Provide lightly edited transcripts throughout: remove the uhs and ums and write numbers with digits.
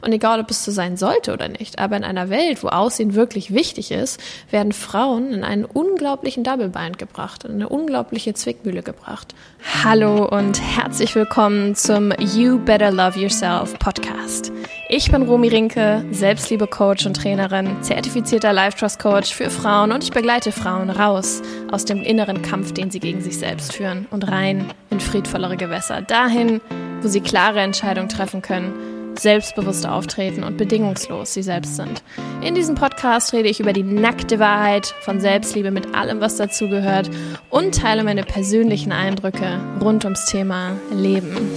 Und egal, ob es so sein sollte oder nicht, aber in einer Welt, wo Aussehen wirklich wichtig ist, werden Frauen in einen unglaublichen Double Bind gebracht, in eine unglaubliche Zwickmühle gebracht. Hallo und herzlich willkommen zum You Better Love Yourself Podcast. Ich bin Romy Rinke, Selbstliebe-Coach und Trainerin, zertifizierter Life-Trust-Coach für Frauen und ich begleite Frauen raus aus dem inneren Kampf, den sie gegen sich selbst führen und rein in friedvollere Gewässer, dahin, wo sie klare Entscheidungen treffen können, selbstbewusst auftreten und bedingungslos sie selbst sind. In diesem Podcast rede ich über die nackte Wahrheit von Selbstliebe mit allem, was dazugehört und teile meine persönlichen Eindrücke rund ums Thema Leben.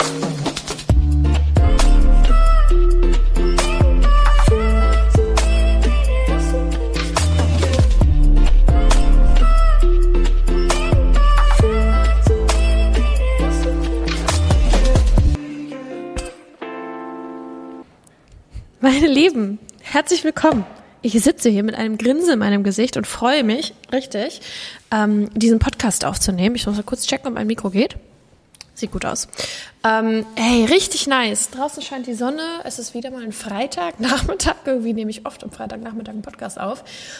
Meine Lieben, herzlich willkommen. Ich sitze hier mit einem Grinsen in meinem Gesicht und freue mich richtig, diesen Podcast aufzunehmen. Ich muss mal kurz checken, ob mein Mikro geht. Sieht gut aus. Hey, richtig nice. Draußen scheint die Sonne. Es ist wieder mal ein Freitagnachmittag. Irgendwie nehme ich oft am Freitagnachmittag einen Podcast auf.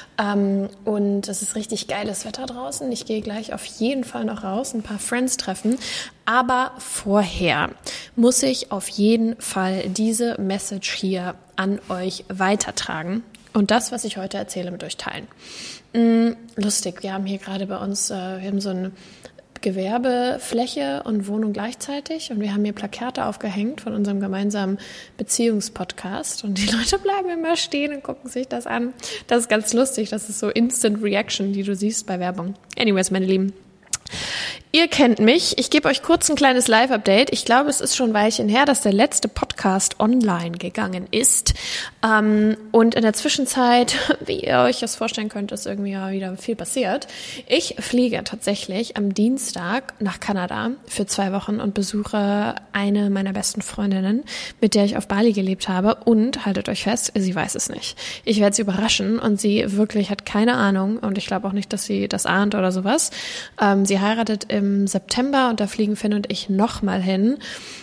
Und es ist richtig geiles Wetter draußen. Ich gehe gleich auf jeden Fall noch raus, ein paar Friends treffen. Aber vorher muss ich auf jeden Fall diese Message hier an euch weitertragen und das, was ich heute erzähle, mit euch teilen. Lustig, wir haben hier gerade bei uns, wir haben so eine Gewerbefläche und Wohnung gleichzeitig und wir haben hier Plakate aufgehängt von unserem gemeinsamen Beziehungspodcast und die Leute bleiben immer stehen und gucken sich das an. Das ist ganz lustig, das ist so Instant Reaction, die du siehst bei Werbung. Anyways, meine Lieben. Ihr kennt mich. Ich gebe euch kurz ein kleines Live-Update. Ich glaube, es ist schon ein Weilchen her, dass der letzte Podcast online gegangen ist. Und in der Zwischenzeit, wie ihr euch das vorstellen könnt, ist irgendwie ja wieder viel passiert. Ich fliege tatsächlich am Dienstag nach Kanada für 2 Wochen und besuche eine meiner besten Freundinnen, mit der ich auf Bali gelebt habe. Und, haltet euch fest, sie weiß es nicht. Ich werde sie überraschen und sie wirklich hat keine Ahnung. Und ich glaube auch nicht, dass sie das ahnt oder sowas. Sie heiratet im September und da fliegen Finn und ich nochmal hin.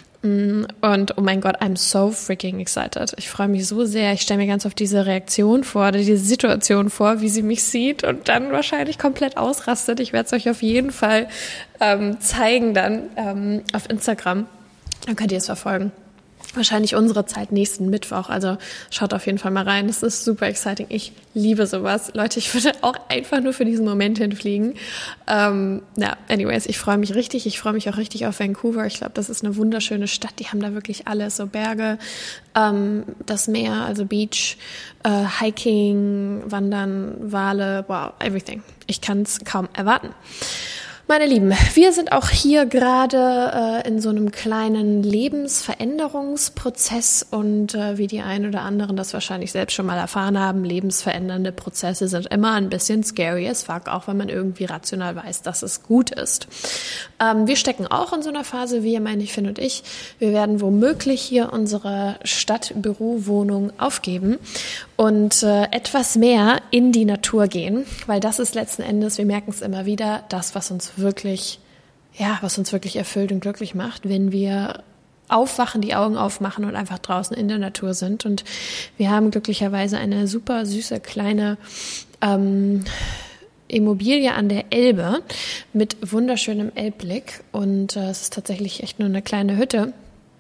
Und oh mein Gott, I'm so freaking excited. Ich freue mich so sehr. Ich stelle mir ganz oft diese Reaktion vor, diese Situation vor, wie sie mich sieht und dann wahrscheinlich komplett ausrastet. Ich werde es euch auf jeden Fall zeigen dann auf Instagram. Dann könnt ihr es verfolgen. Wahrscheinlich unsere Zeit nächsten Mittwoch, also schaut auf jeden Fall mal rein, das ist super exciting, ich liebe sowas. Leute, ich würde auch einfach nur für diesen Moment hinfliegen. Anyways, ich freue mich richtig, ich freue mich auch richtig auf Vancouver, ich glaube, das ist eine wunderschöne Stadt, die haben da wirklich alles, so Berge, das Meer, also Beach, Hiking, Wandern, Wale, wow, everything. Ich kann es kaum erwarten. Meine Lieben, wir sind auch hier gerade in so einem kleinen Lebensveränderungsprozess und wie die einen oder anderen das wahrscheinlich selbst schon mal erfahren haben, lebensverändernde Prozesse sind immer ein bisschen scary as fuck, auch wenn man irgendwie rational weiß, dass es gut ist. Wir stecken auch in so einer Phase, wie ihr meine ich, Finn und ich. Wir werden womöglich hier unsere Stadtbürowohnung aufgeben und etwas mehr in die Natur gehen, weil das ist letzten Endes, wir merken es immer wieder, das, was uns wirklich erfüllt und glücklich macht, wenn wir aufwachen, die Augen aufmachen und einfach draußen in der Natur sind. Und wir haben glücklicherweise eine super süße kleine Immobilie an der Elbe mit wunderschönem Elbblick. Und es ist tatsächlich echt nur eine kleine Hütte.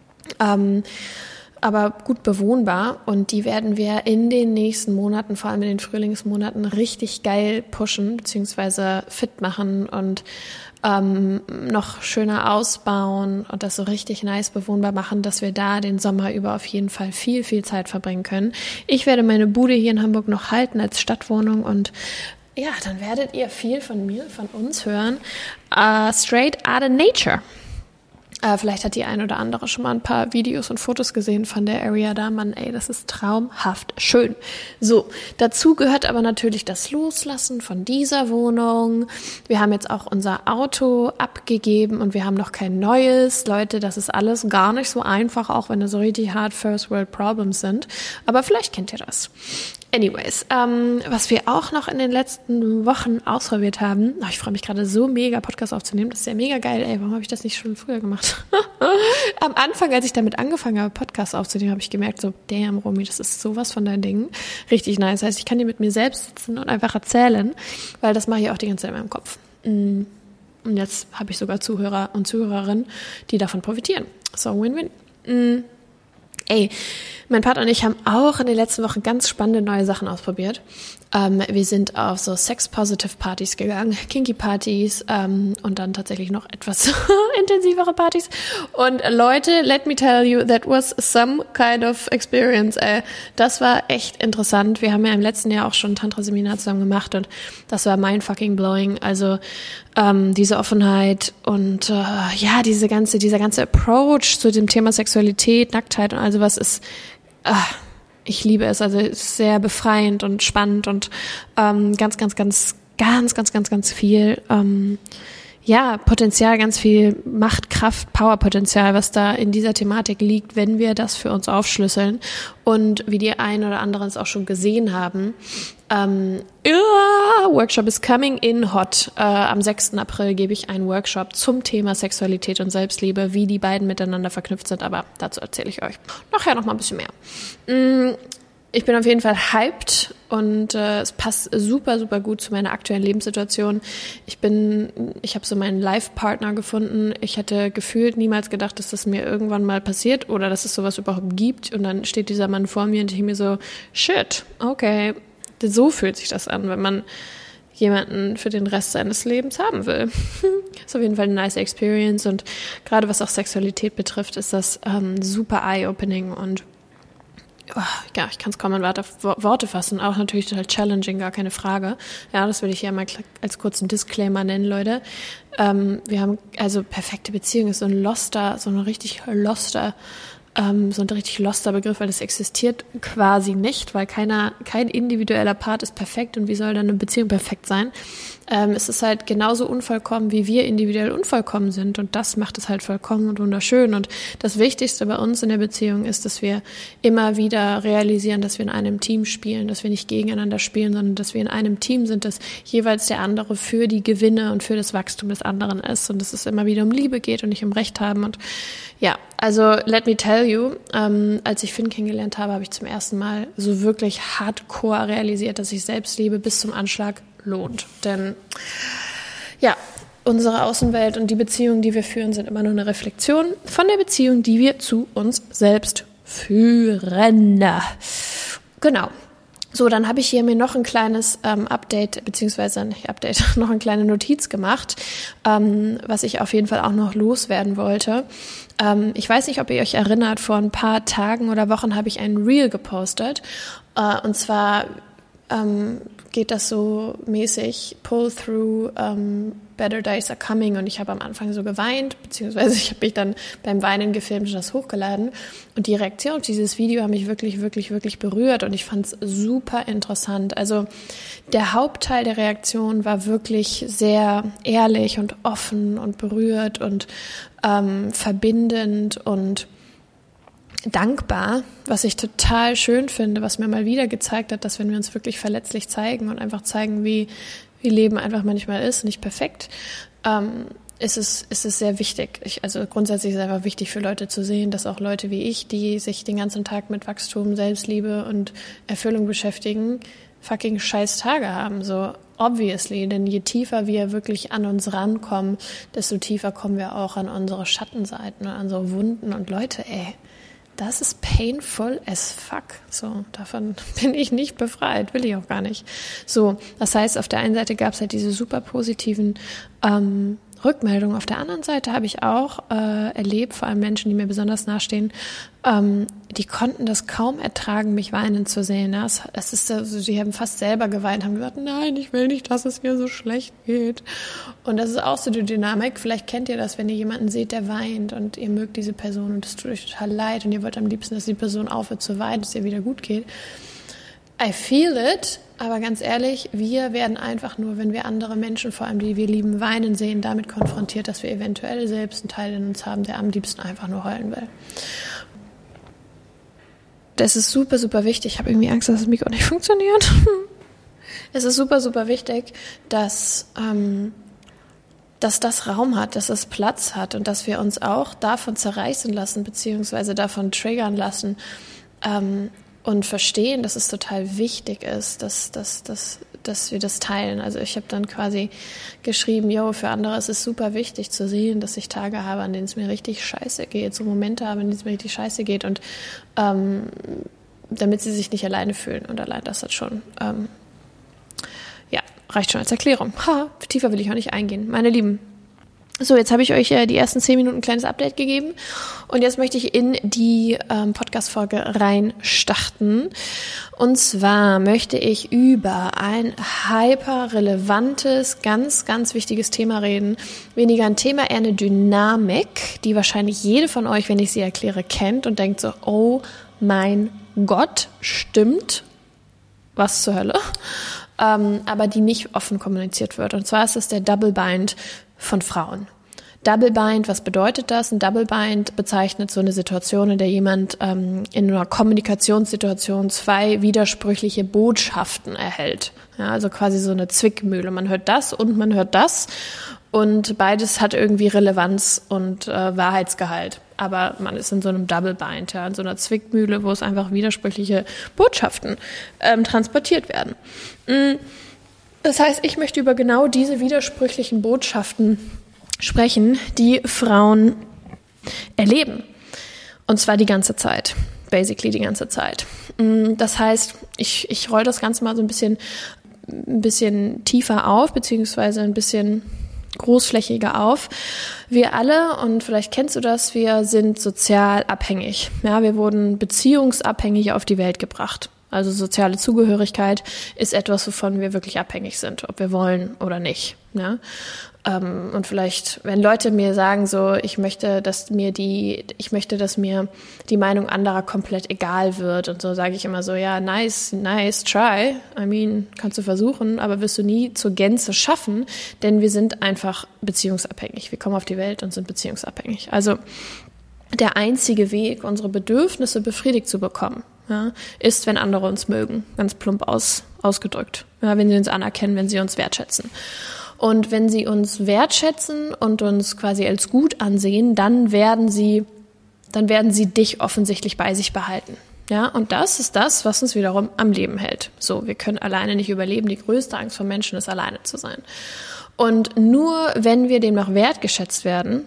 Aber gut bewohnbar und die werden wir in den nächsten Monaten, vor allem in den Frühlingsmonaten, richtig geil pushen bzw. fit machen und noch schöner ausbauen und das so richtig nice bewohnbar machen, dass wir da den Sommer über auf jeden Fall viel, viel Zeit verbringen können. Ich werde meine Bude hier in Hamburg noch halten als Stadtwohnung und ja, dann werdet ihr viel von mir, von uns hören. Straight out of nature. Vielleicht hat die ein oder andere schon mal ein paar Videos und Fotos gesehen von der Area da. Mann, ey, das ist traumhaft schön. So, dazu gehört aber natürlich das Loslassen von dieser Wohnung. Wir haben jetzt auch unser Auto abgegeben und wir haben noch kein neues. Leute, das ist alles gar nicht so einfach, auch wenn das so richtig hard First World Problems sind. Aber vielleicht kennt ihr das. Anyways, was wir auch noch in den letzten Wochen ausprobiert haben, ich freue mich gerade so mega, Podcast aufzunehmen, das ist ja mega geil, warum habe ich das nicht schon früher gemacht? Am Anfang, als ich damit angefangen habe, Podcasts aufzunehmen, habe ich gemerkt, so, damn, Romy, das ist sowas von deinen Dingen, richtig nice, das heißt, ich kann hier mit mir selbst sitzen und einfach erzählen, weil das mache ich auch die ganze Zeit in meinem Kopf. Und jetzt habe ich sogar Zuhörer und Zuhörerinnen, die davon profitieren. So, Win-Win. Mein Partner und ich haben auch in den letzten Wochen ganz spannende neue Sachen ausprobiert. Wir sind auf so Sex-Positive-Partys gegangen, Kinky-Partys und dann tatsächlich noch etwas intensivere Partys. Und Leute, let me tell you, that was some kind of experience. Das war echt interessant. Wir haben ja im letzten Jahr auch schon ein Tantra-Seminar zusammen gemacht und das war mind-fucking-blowing. Also diese Offenheit und dieser ganze Approach zu dem Thema Sexualität, Nacktheit und all sowas ist ich liebe es, also es ist sehr befreiend und spannend und ganz viel Potenzial, ganz viel Macht, Kraft, Powerpotenzial, was da in dieser Thematik liegt, wenn wir das für uns aufschlüsseln. Und wie die einen oder anderen es auch schon gesehen haben, Workshop is coming in hot. Am 6. April gebe ich einen Workshop zum Thema Sexualität und Selbstliebe, wie die beiden miteinander verknüpft sind, aber dazu erzähle ich euch nachher noch mal ein bisschen mehr. Ich bin auf jeden Fall hyped und es passt super, super gut zu meiner aktuellen Lebenssituation. Ich habe so meinen Life-Partner gefunden. Ich hätte gefühlt niemals gedacht, dass das mir irgendwann mal passiert oder dass es sowas überhaupt gibt. Und dann steht dieser Mann vor mir und ich denke mir so, shit, okay, so fühlt sich das an, wenn man jemanden für den Rest seines Lebens haben will. Ist auf jeden Fall eine nice Experience und gerade was auch Sexualität betrifft, ist das super eye-opening und ich kann es kaum in Worte fassen, auch natürlich total challenging, gar keine Frage. Ja, das will ich hier mal als kurzen Disclaimer nennen, Leute. Wir haben, also perfekte Beziehung ist so ein richtig loster Begriff, weil das existiert quasi nicht, weil kein individueller Part ist perfekt und wie soll dann eine Beziehung perfekt sein? Es ist halt genauso unvollkommen, wie wir individuell unvollkommen sind und das macht es halt vollkommen und wunderschön und das Wichtigste bei uns in der Beziehung ist, dass wir immer wieder realisieren, dass wir in einem Team spielen, dass wir nicht gegeneinander spielen, sondern dass wir in einem Team sind, dass jeweils der andere für die Gewinne und für das Wachstum des anderen ist und dass es immer wieder um Liebe geht und nicht um Recht haben und ja, also let me tell you, als ich Finn kennengelernt habe ich zum ersten Mal so wirklich hardcore realisiert, dass sich Selbstliebe bis zum Anschlag lohnt. Denn ja, unsere Außenwelt und die Beziehungen, die wir führen, sind immer nur eine Reflexion von der Beziehung, die wir zu uns selbst führen. Genau. So, dann habe ich hier mir noch ein kleines noch eine kleine Notiz gemacht, was ich auf jeden Fall auch noch loswerden wollte. Ich weiß nicht, ob ihr euch erinnert, vor ein paar Tagen oder Wochen habe ich ein Reel gepostet. Und zwar geht das so mäßig, pull through, better days are coming und ich habe am Anfang so geweint, beziehungsweise ich habe mich dann beim Weinen gefilmt und das hochgeladen und die Reaktion auf dieses Video hat mich wirklich, wirklich, wirklich berührt und ich fand es super interessant. Also der Hauptteil der Reaktion war wirklich sehr ehrlich und offen und berührt und verbindend und dankbar, was ich total schön finde, was mir mal wieder gezeigt hat, dass wenn wir uns wirklich verletzlich zeigen und einfach zeigen, wie Leben einfach manchmal ist, nicht perfekt, ist es sehr wichtig. Also grundsätzlich ist es einfach wichtig für Leute zu sehen, dass auch Leute wie ich, die sich den ganzen Tag mit Wachstum, Selbstliebe und Erfüllung beschäftigen, fucking scheiß Tage haben, so obviously, denn je tiefer wir wirklich an uns rankommen, desto tiefer kommen wir auch an unsere Schattenseiten und an unsere Wunden und Leute, das ist painful as fuck. So, davon bin ich nicht befreit, will ich auch gar nicht. So, das heißt, auf der einen Seite gab es halt diese super positiven Rückmeldungen. Auf der anderen Seite habe ich auch erlebt, vor allem Menschen, die mir besonders nahestehen, die konnten das kaum ertragen, mich weinen zu sehen. Ja? Es ist also, sie haben fast selber geweint, haben gesagt, nein, ich will nicht, dass es mir so schlecht geht. Und das ist auch so die Dynamik. Vielleicht kennt ihr das, wenn ihr jemanden seht, der weint und ihr mögt diese Person und es tut euch total leid und ihr wollt am liebsten, dass die Person aufhört zu weinen, dass es ihr wieder gut geht. I feel it, aber ganz ehrlich, wir werden einfach nur, wenn wir andere Menschen, vor allem die wir lieben, weinen sehen, damit konfrontiert, dass wir eventuell selbst einen Teil in uns haben, der am liebsten einfach nur heulen will. es ist super, super wichtig. Ich habe irgendwie Angst, dass das Mikro nicht funktioniert. Es ist super, super wichtig, dass das Raum hat, dass es Platz hat und dass wir uns auch davon zerreißen lassen, beziehungsweise davon triggern lassen und verstehen, dass es total wichtig ist, dass wir das teilen. Also ich habe dann quasi geschrieben, für andere ist es super wichtig zu sehen, dass ich Tage habe, an denen es mir richtig scheiße geht, so Momente habe, an denen es mir richtig scheiße geht und damit sie sich nicht alleine fühlen. Und allein das hat schon, reicht schon als Erklärung. Tiefer will ich auch nicht eingehen. Meine Lieben, so, jetzt habe ich euch die ersten 10 Minuten ein kleines Update gegeben und jetzt möchte ich in die Podcast-Folge reinstarten. Und zwar möchte ich über ein hyper-relevantes, ganz, ganz wichtiges Thema reden. Weniger ein Thema, eher eine Dynamik, die wahrscheinlich jede von euch, wenn ich sie erkläre, kennt und denkt so, oh mein Gott, stimmt, was zur Hölle? Aber die nicht offen kommuniziert wird. Und zwar ist es der Double Bind von Frauen. Double Bind, was bedeutet das? Ein Double Bind bezeichnet so eine Situation, in der jemand in einer Kommunikationssituation 2 widersprüchliche Botschaften erhält. Ja, also quasi so eine Zwickmühle. Man hört das und man hört das und beides hat irgendwie Relevanz und Wahrheitsgehalt. Aber man ist in so einem Double Bind, in so einer Zwickmühle, wo es einfach widersprüchliche Botschaften transportiert werden. Das heißt, ich möchte über genau diese widersprüchlichen Botschaften sprechen, die Frauen erleben. Und zwar die ganze Zeit. Basically die ganze Zeit. Das heißt, ich roll das Ganze mal so ein bisschen tiefer auf, beziehungsweise ein bisschen großflächiger auf. Wir alle, und vielleicht kennst du das, wir sind sozial abhängig. Ja, wir wurden beziehungsabhängig auf die Welt gebracht. Also soziale Zugehörigkeit ist etwas, wovon wir wirklich abhängig sind, ob wir wollen oder nicht. Ja? Und vielleicht, wenn Leute mir sagen, so, ich möchte, dass mir die Meinung anderer komplett egal wird und so, sage ich immer so, ja, nice, try. I mean, kannst du versuchen, aber wirst du nie zur Gänze schaffen, denn wir sind einfach beziehungsabhängig. Wir kommen auf die Welt und sind beziehungsabhängig. Also der einzige Weg, unsere Bedürfnisse befriedigt zu bekommen, ist, wenn andere uns mögen, ganz plump ausgedrückt. Ja, wenn sie uns anerkennen, wenn sie uns wertschätzen. Und wenn sie uns wertschätzen und uns quasi als gut ansehen, dann werden sie dich offensichtlich bei sich behalten. Ja, und das ist das, was uns wiederum am Leben hält. So, wir können alleine nicht überleben. Die größte Angst von Menschen ist, alleine zu sein. Und nur wenn wir demnach wertgeschätzt werden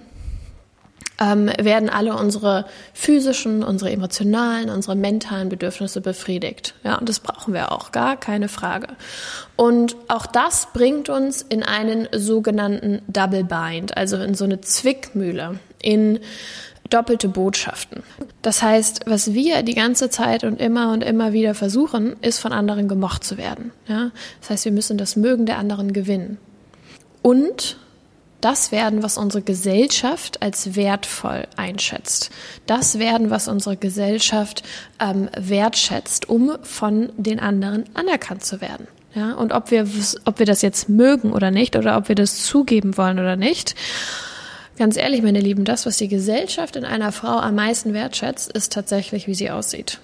alle unsere physischen, unsere emotionalen, unsere mentalen Bedürfnisse befriedigt. Ja, und das brauchen wir auch, gar keine Frage. Und auch das bringt uns in einen sogenannten Double Bind, also in so eine Zwickmühle, in doppelte Botschaften. Das heißt, was wir die ganze Zeit und immer wieder versuchen, ist, von anderen gemocht zu werden. Ja? Das heißt, wir müssen das Mögen der anderen gewinnen. Und das werden, was unsere Gesellschaft als wertvoll einschätzt. Das werden, was unsere Gesellschaft wertschätzt, um von den anderen anerkannt zu werden. Ja? Und ob wir das jetzt mögen oder nicht, oder ob wir das zugeben wollen oder nicht, ganz ehrlich, meine Lieben, das, was die Gesellschaft in einer Frau am meisten wertschätzt, ist tatsächlich, wie sie aussieht.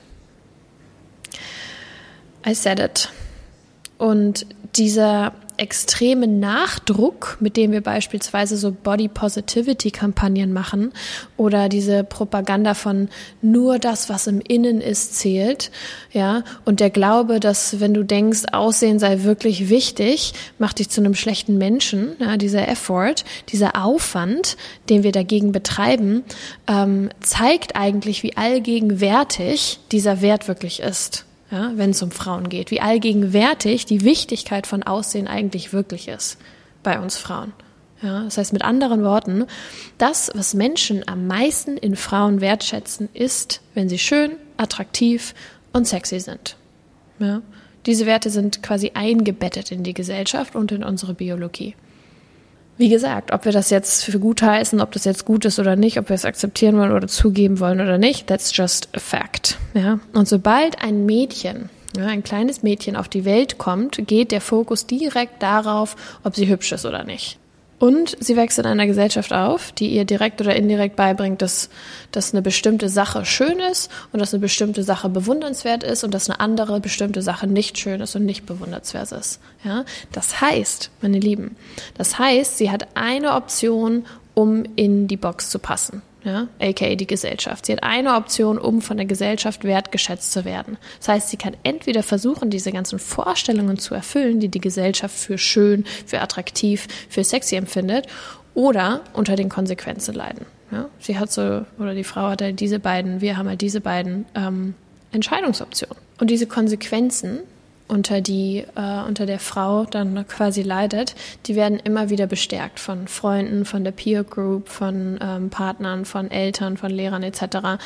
I said it. Und dieser extreme Nachdruck, mit dem wir beispielsweise so Body-Positivity-Kampagnen machen oder diese Propaganda von nur das, was im Innen ist, zählt, ja, und der Glaube, dass wenn du denkst, Aussehen sei wirklich wichtig, macht dich zu einem schlechten Menschen, ja, dieser Effort, dieser Aufwand, den wir dagegen betreiben, zeigt eigentlich, wie allgegenwärtig dieser Wert wirklich ist. Ja, wenn es um Frauen geht, wie allgegenwärtig die Wichtigkeit von Aussehen eigentlich wirklich ist bei uns Frauen. Ja, das heißt mit anderen Worten, das, was Menschen am meisten in Frauen wertschätzen, ist, wenn sie schön, attraktiv und sexy sind. Ja, diese Werte sind quasi eingebettet in die Gesellschaft und in unsere Biologie. Wie gesagt, ob wir das jetzt für gut heißen, ob das jetzt gut ist oder nicht, ob wir es akzeptieren wollen oder zugeben wollen oder nicht, that's just a fact. Ja? Und sobald ein Mädchen, ein kleines Mädchen auf die Welt kommt, geht der Fokus direkt darauf, ob sie hübsch ist oder nicht. Und sie wächst in einer Gesellschaft auf, die ihr direkt oder indirekt beibringt, dass eine bestimmte Sache schön ist und dass eine bestimmte Sache bewundernswert ist und dass eine andere bestimmte Sache nicht schön ist und nicht bewundernswert ist. Ja? Das heißt, meine Lieben, sie hat eine Option, um in die Box zu passen. Ja, aka die Gesellschaft. Sie hat eine Option, um von der Gesellschaft wertgeschätzt zu werden. Das heißt, sie kann entweder versuchen, diese ganzen Vorstellungen zu erfüllen, die die Gesellschaft für schön, für attraktiv, für sexy empfindet, oder unter den Konsequenzen leiden. Ja, sie hat die Frau hat halt wir haben halt diese beiden Entscheidungsoptionen. Und diese Konsequenzen, unter der Frau dann quasi leidet, die werden immer wieder bestärkt von Freunden, von der Peer Group, von Partnern, von Eltern, von Lehrern etc.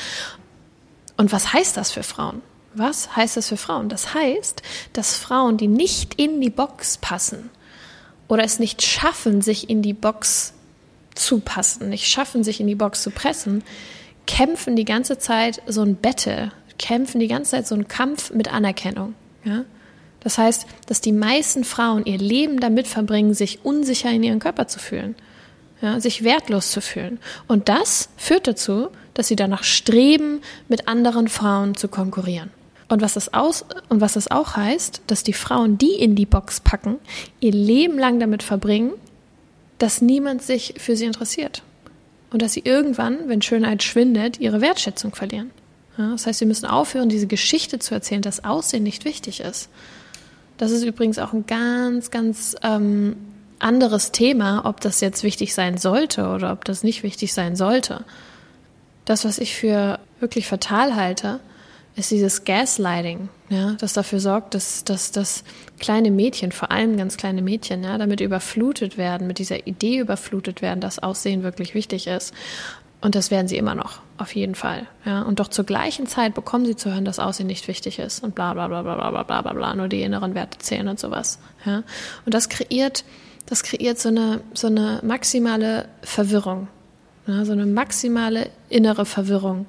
Und was heißt das für Frauen? Was heißt das für Frauen? Das heißt, dass Frauen, die nicht in die Box passen oder es nicht schaffen, sich in die Box zu passen, nicht schaffen, sich in die Box zu pressen, kämpfen die ganze Zeit so ein Battle, kämpfen die ganze Zeit so einen Kampf mit Anerkennung. Ja? Das heißt, dass die meisten Frauen ihr Leben damit verbringen, sich unsicher in ihrem Körper zu fühlen, ja, sich wertlos zu fühlen. Und das führt dazu, dass sie danach streben, mit anderen Frauen zu konkurrieren. Und was das auch heißt, dass die Frauen, die in die Box packen, ihr Leben lang damit verbringen, dass niemand sich für sie interessiert. Und dass sie irgendwann, wenn Schönheit schwindet, ihre Wertschätzung verlieren. Ja, das heißt, sie müssen aufhören, diese Geschichte zu erzählen, dass Aussehen nicht wichtig ist. Das ist übrigens auch ein ganz, ganz anderes Thema, ob das jetzt wichtig sein sollte oder ob das nicht wichtig sein sollte. Das, was ich für wirklich fatal halte, ist dieses Gaslighting, ja, das dafür sorgt, dass kleine Mädchen, vor allem ganz kleine Mädchen, ja, damit überflutet werden, mit dieser Idee überflutet werden, dass Aussehen wirklich wichtig ist. Und das werden sie immer noch, auf jeden Fall. Ja? Und doch zur gleichen Zeit bekommen sie zu hören, dass Aussehen nicht wichtig ist und bla bla bla bla bla bla bla bla, nur die inneren Werte zählen und sowas. Ja? Und das kreiert so eine maximale Verwirrung, ja? So eine maximale innere Verwirrung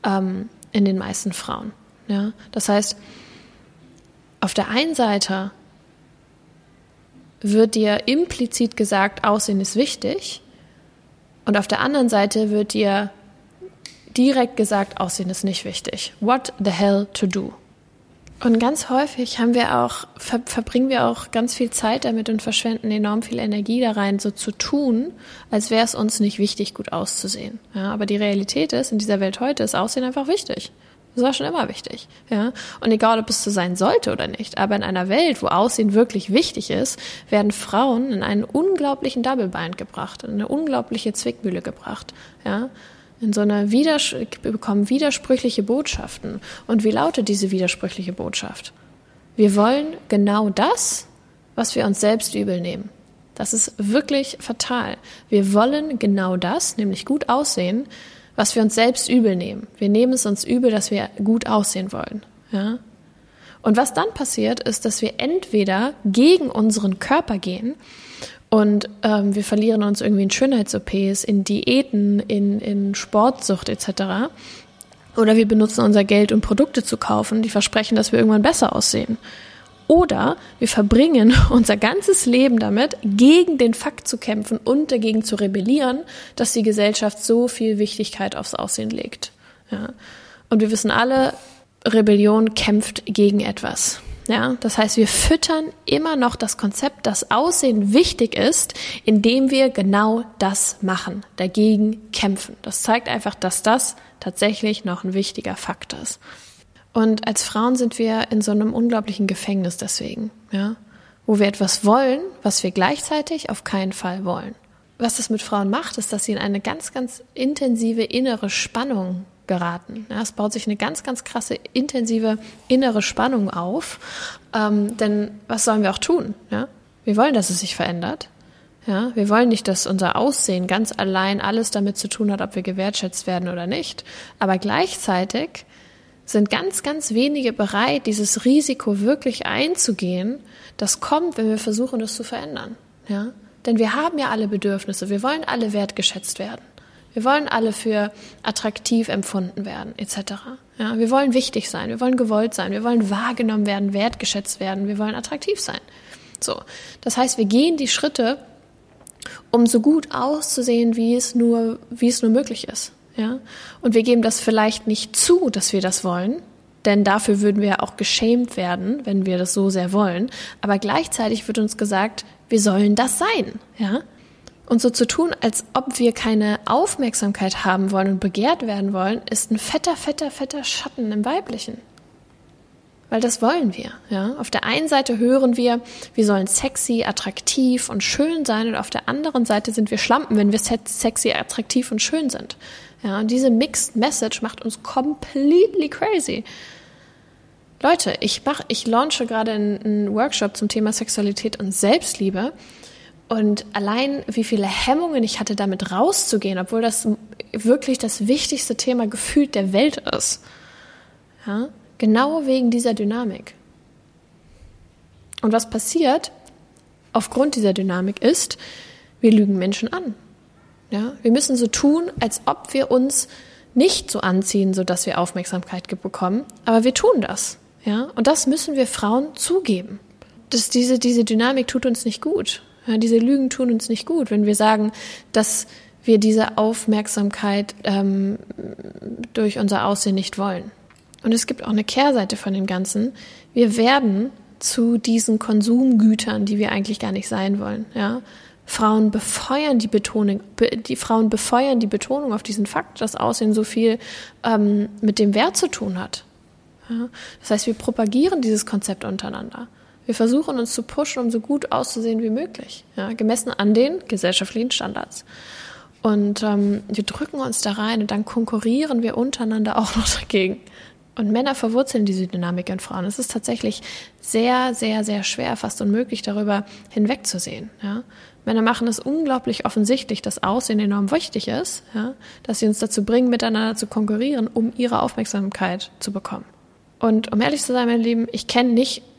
in den meisten Frauen. Ja? Das heißt, auf der einen Seite wird dir implizit gesagt, Aussehen ist wichtig, und auf der anderen Seite wird dir direkt gesagt, Aussehen ist nicht wichtig. What the hell to do? Und ganz häufig verbringen wir auch ganz viel Zeit damit und verschwenden enorm viel Energie da rein, so zu tun, als wäre es uns nicht wichtig, gut auszusehen. Ja, aber die Realität ist, in dieser Welt heute ist Aussehen einfach wichtig. Das war schon immer wichtig. Ja? Und egal, ob es so sein sollte oder nicht, aber in einer Welt, wo Aussehen wirklich wichtig ist, werden Frauen in einen unglaublichen Double Bind gebracht, in eine unglaubliche Zwickmühle gebracht. Ja? In so eine bekommen widersprüchliche Botschaften. Und wie lautet diese widersprüchliche Botschaft? Wir wollen genau das, was wir uns selbst übel nehmen. Das ist wirklich fatal. Wir wollen genau das, nämlich gut aussehen, was wir uns selbst übel nehmen. Wir nehmen es uns übel, dass wir gut aussehen wollen. Ja? Und was dann passiert, ist, dass wir entweder gegen unseren Körper gehen und wir verlieren uns irgendwie in Schönheits-OPs, in Diäten, in Sportsucht etc. Oder wir benutzen unser Geld, um Produkte zu kaufen, die versprechen, dass wir irgendwann besser aussehen. Oder wir verbringen unser ganzes Leben damit, gegen den Fakt zu kämpfen und dagegen zu rebellieren, dass die Gesellschaft so viel Wichtigkeit aufs Aussehen legt. Ja. Und wir wissen alle, Rebellion kämpft gegen etwas. Ja. Das heißt, wir füttern immer noch das Konzept, dass Aussehen wichtig ist, indem wir genau das machen, dagegen kämpfen. Das zeigt einfach, dass das tatsächlich noch ein wichtiger Fakt ist. Und als Frauen sind wir in so einem unglaublichen Gefängnis deswegen, ja, wo wir etwas wollen, was wir gleichzeitig auf keinen Fall wollen. Was das mit Frauen macht, ist, dass sie in eine ganz, ganz intensive innere Spannung geraten. Ja, es baut sich eine ganz, ganz krasse, intensive innere Spannung auf. Denn was sollen wir auch tun? Ja? Wir wollen, dass es sich verändert. Ja? Wir wollen nicht, dass unser Aussehen ganz allein alles damit zu tun hat, ob wir gewertschätzt werden oder nicht. Aber gleichzeitig sind ganz, ganz wenige bereit, dieses Risiko wirklich einzugehen, das kommt, wenn wir versuchen, das zu verändern. Ja? Denn wir haben ja alle Bedürfnisse, wir wollen alle wertgeschätzt werden. Wir wollen alle für attraktiv empfunden werden, etc. Ja? Wir wollen wichtig sein, wir wollen gewollt sein, wir wollen wahrgenommen werden, wertgeschätzt werden, wir wollen attraktiv sein. So, das heißt, wir gehen die Schritte, um so gut auszusehen, wie es nur möglich ist. Ja? Und wir geben das vielleicht nicht zu, dass wir das wollen, denn dafür würden wir auch geschämt werden, wenn wir das so sehr wollen. Aber gleichzeitig wird uns gesagt, wir sollen das sein. Ja? Und so zu tun, als ob wir keine Aufmerksamkeit haben wollen und begehrt werden wollen, ist ein fetter Schatten im Weiblichen. Weil das wollen wir. Ja? Auf der einen Seite hören wir sollen sexy, attraktiv und schön sein, und auf der anderen Seite sind wir Schlampen, wenn wir sexy, attraktiv und schön sind. Ja? Und diese Mixed Message macht uns completely crazy. Leute, ich launche gerade einen Workshop zum Thema Sexualität und Selbstliebe, und allein wie viele Hemmungen ich hatte, damit rauszugehen, obwohl das wirklich das wichtigste Thema gefühlt der Welt ist. Ja? Genau wegen dieser Dynamik. Und was passiert aufgrund dieser Dynamik ist, wir lügen Menschen an. Ja? Wir müssen so tun, als ob wir uns nicht so anziehen, sodass wir Aufmerksamkeit bekommen, aber wir tun das. Ja? Und das müssen wir Frauen zugeben. Diese Dynamik tut uns nicht gut. Ja, diese Lügen tun uns nicht gut, wenn wir sagen, dass wir diese Aufmerksamkeit durch unser Aussehen nicht wollen. Und es gibt auch eine Kehrseite von dem Ganzen. Wir werden zu diesen Konsumgütern, die wir eigentlich gar nicht sein wollen. Ja? Frauen befeuern die Betonung auf diesen Fakt, dass Aussehen so viel mit dem Wert zu tun hat. Ja? Das heißt, wir propagieren dieses Konzept untereinander. Wir versuchen uns zu pushen, um so gut auszusehen wie möglich, ja, gemessen an den gesellschaftlichen Standards. Und wir drücken uns da rein und dann konkurrieren wir untereinander auch noch dagegen. Und Männer verwurzeln diese Dynamik in Frauen. Es ist tatsächlich sehr, sehr, sehr schwer, fast unmöglich, darüber hinwegzusehen. Ja. Männer machen es unglaublich offensichtlich, dass Aussehen enorm wichtig ist, ja, dass sie uns dazu bringen, miteinander zu konkurrieren, um ihre Aufmerksamkeit zu bekommen. Und um ehrlich zu sein, meine Lieben, ich kann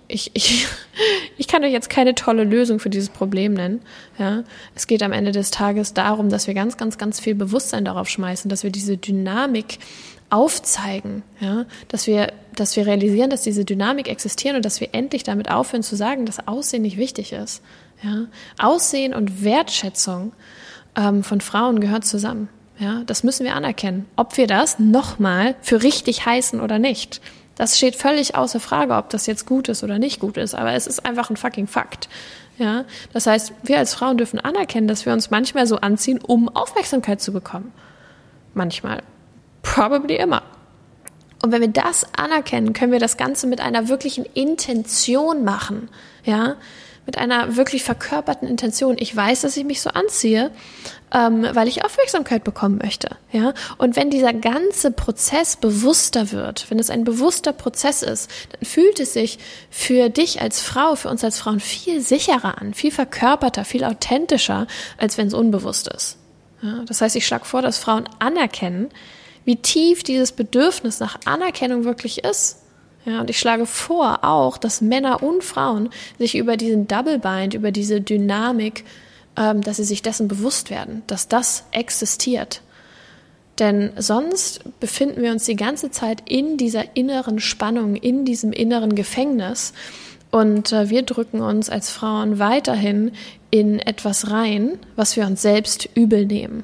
euch jetzt keine tolle Lösung für dieses Problem nennen. Ja. Es geht am Ende des Tages darum, dass wir ganz, ganz, ganz viel Bewusstsein darauf schmeißen, dass wir diese Dynamik aufzeigen, ja, dass wir realisieren, dass diese Dynamik existiert und dass wir endlich damit aufhören zu sagen, dass Aussehen nicht wichtig ist. Ja. Aussehen und Wertschätzung von Frauen gehört zusammen. Ja. Das müssen wir anerkennen, ob wir das nochmal für richtig heißen oder nicht. Das steht völlig außer Frage, ob das jetzt gut ist oder nicht gut ist, aber es ist einfach ein fucking Fakt. Ja? Das heißt, wir als Frauen dürfen anerkennen, dass wir uns manchmal so anziehen, um Aufmerksamkeit zu bekommen. Manchmal. Probably immer. Und wenn wir das anerkennen, können wir das Ganze mit einer wirklichen Intention machen. Ja? Mit einer wirklich verkörperten Intention. Ich weiß, dass ich mich so anziehe, weil ich Aufmerksamkeit bekommen möchte. Ja? Und wenn dieser ganze Prozess bewusster wird, wenn es ein bewusster Prozess ist, dann fühlt es sich für dich als Frau, für uns als Frauen viel sicherer an, viel verkörperter, viel authentischer, als wenn es unbewusst ist. Ja? Das heißt, ich schlage vor, dass Frauen anerkennen, wie tief dieses Bedürfnis nach Anerkennung wirklich ist. Ja, und ich schlage vor auch, dass Männer und Frauen sich über diesen Double Bind, über diese Dynamik, dass sie sich dessen bewusst werden, dass das existiert. Denn sonst befinden wir uns die ganze Zeit in dieser inneren Spannung, in diesem inneren Gefängnis, und wir drücken uns als Frauen weiterhin in etwas rein, was wir uns selbst übel nehmen.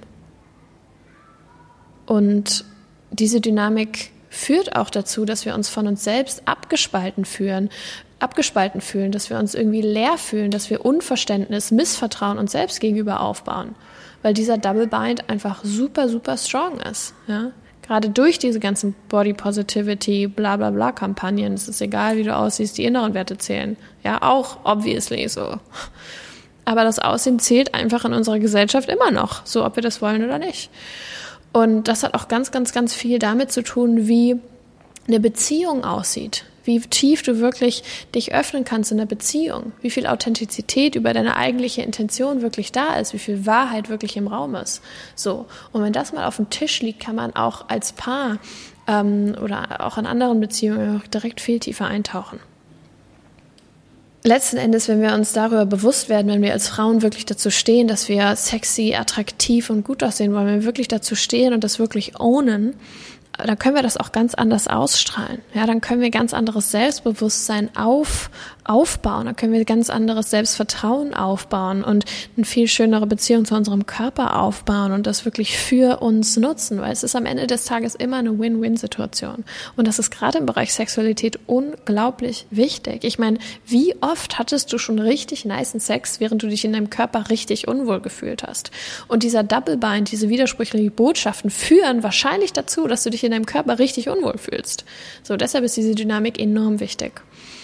Und diese Dynamik führt auch dazu, dass wir uns von uns selbst abgespalten fühlen, dass wir uns irgendwie leer fühlen, dass wir Unverständnis, Missvertrauen uns selbst gegenüber aufbauen, weil dieser Double Bind einfach super, super strong ist. Ja? Gerade durch diese ganzen Body Positivity, bla bla bla Kampagnen, es ist egal, wie du aussiehst, die inneren Werte zählen. Ja, auch obviously so. Aber das Aussehen zählt einfach in unserer Gesellschaft immer noch, so ob wir das wollen oder nicht. Und das hat auch ganz, ganz, ganz viel damit zu tun, wie eine Beziehung aussieht, wie tief du wirklich dich öffnen kannst in der Beziehung, wie viel Authentizität über deine eigentliche Intention wirklich da ist, wie viel Wahrheit wirklich im Raum ist. So. Und wenn das mal auf dem Tisch liegt, kann man auch als Paar oder auch in anderen Beziehungen direkt viel tiefer eintauchen. Letzten Endes, wenn wir uns darüber bewusst werden, wenn wir als Frauen wirklich dazu stehen, dass wir sexy, attraktiv und gut aussehen wollen, wenn wir wirklich dazu stehen und das wirklich ownen, dann können wir das auch ganz anders ausstrahlen. Ja, dann können wir ganz anderes Selbstbewusstsein aufbauen. Dann können wir ganz anderes Selbstvertrauen aufbauen und eine viel schönere Beziehung zu unserem Körper aufbauen und das wirklich für uns nutzen, weil es ist am Ende des Tages immer eine Win-Win-Situation. Und das ist gerade im Bereich Sexualität unglaublich wichtig. Ich meine, wie oft hattest du schon richtig nicen Sex, während du dich in deinem Körper richtig unwohl gefühlt hast? Und dieser Double Bind, diese widersprüchlichen Botschaften führen wahrscheinlich dazu, dass du dich in deinem Körper richtig unwohl fühlst. So, deshalb ist diese Dynamik enorm wichtig.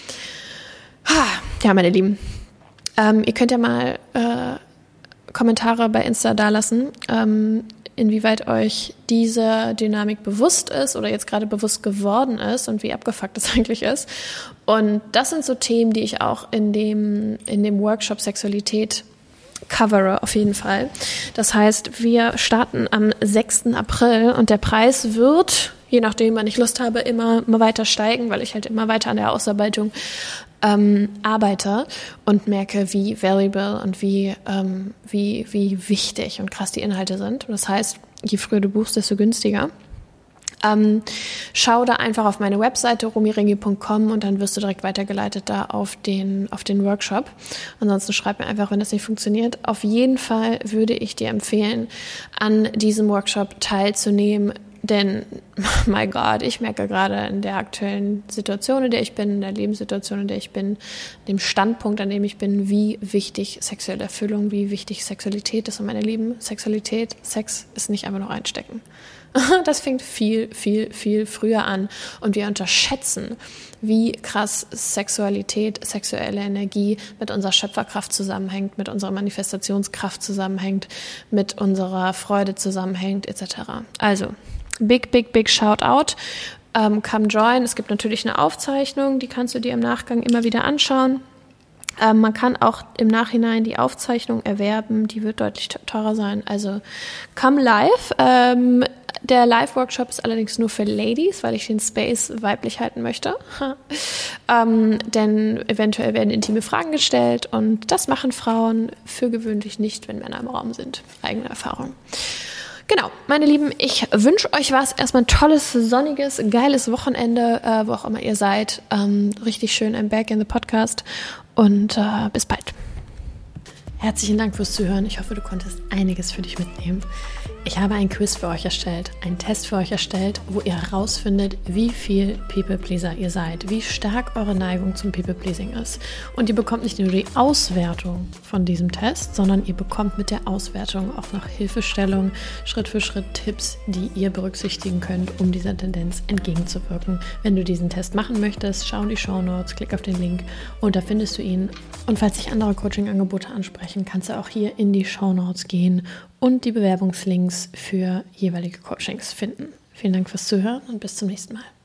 Ja, meine Lieben, ihr könnt ja mal Kommentare bei Insta dalassen, inwieweit euch diese Dynamik bewusst ist oder jetzt gerade bewusst geworden ist und wie abgefuckt das eigentlich ist. Und das sind so Themen, die ich auch in dem Workshop Sexualität covere, auf jeden Fall. Das heißt, wir starten am 6. April und der Preis wird, je nachdem, wann ich Lust habe, immer weiter steigen, weil ich halt immer weiter an der Ausarbeitung arbeite und merke, wie valuable und wie wichtig und krass die Inhalte sind. Und das heißt, je früher du buchst, desto günstiger. Schau da einfach auf meine Webseite romiringi.com und dann wirst du direkt weitergeleitet da auf den Workshop. Ansonsten schreib mir einfach, wenn das nicht funktioniert. Auf jeden Fall würde ich dir empfehlen, an diesem Workshop teilzunehmen, denn, my God, ich merke gerade in der aktuellen Situation, in der ich bin, in der Lebenssituation, in der ich bin, dem Standpunkt, an dem ich bin, wie wichtig sexuelle Erfüllung, wie wichtig Sexualität ist. Und meine Lieben, Sex ist nicht einfach nur einstecken. Das fängt viel, viel, viel früher an. Und wir unterschätzen, wie krass Sexualität, sexuelle Energie mit unserer Schöpferkraft zusammenhängt, mit unserer Manifestationskraft zusammenhängt, mit unserer Freude zusammenhängt, etc. Also, big Shout-out. Come join. Es gibt natürlich eine Aufzeichnung, die kannst du dir im Nachgang immer wieder anschauen. Man kann auch im Nachhinein die Aufzeichnung erwerben, die wird deutlich teurer sein. Also come live. Der Live-Workshop ist allerdings nur für Ladies, weil ich den Space weiblich halten möchte. Denn eventuell werden intime Fragen gestellt und das machen Frauen für gewöhnlich nicht, wenn Männer im Raum sind. Eigene Erfahrung. Genau, meine Lieben, ich wünsche euch erstmal ein tolles, sonniges, geiles Wochenende, wo auch immer ihr seid. Richtig schön, I'm back in the podcast und bis bald. Herzlichen Dank fürs Zuhören. Ich hoffe, du konntest einiges für dich mitnehmen. Ich habe ein Quiz für euch erstellt, einen Test für euch erstellt, wo ihr herausfindet, wie viel People-Pleaser ihr seid, wie stark eure Neigung zum People-Pleasing ist. Und ihr bekommt nicht nur die Auswertung von diesem Test, sondern ihr bekommt mit der Auswertung auch noch Hilfestellung, Schritt für Schritt Tipps, die ihr berücksichtigen könnt, um dieser Tendenz entgegenzuwirken. Wenn du diesen Test machen möchtest, schau in die Shownotes, klick auf den Link und da findest du ihn. Und falls dich andere Coaching-Angebote ansprechen, kannst du auch hier in die Shownotes gehen und die Bewerbungslinks für jeweilige Coachings finden. Vielen Dank fürs Zuhören und bis zum nächsten Mal.